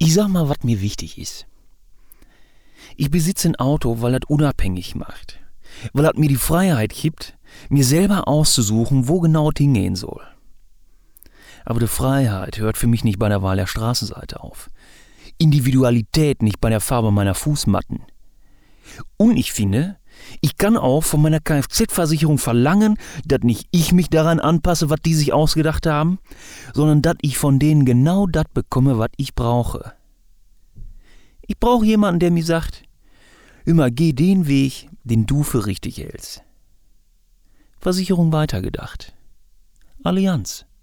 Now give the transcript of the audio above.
Ich sag mal, was mir wichtig ist. Ich besitze ein Auto, weil das unabhängig macht. Weil das mir die Freiheit gibt, mir selber auszusuchen, wo genau es hingehen soll. Aber die Freiheit hört für mich nicht bei der Wahl der Straßenseite auf. Individualität nicht bei der Farbe meiner Fußmatten. Und ich finde, ich kann auch von meiner Kfz-Versicherung verlangen, dass nicht ich mich daran anpasse, was die sich ausgedacht haben, sondern dass ich von denen genau das bekomme, was ich brauche. Ich brauche jemanden, der mir sagt, immer geh den Weg, den du für richtig hältst. Versicherung weitergedacht. Allianz.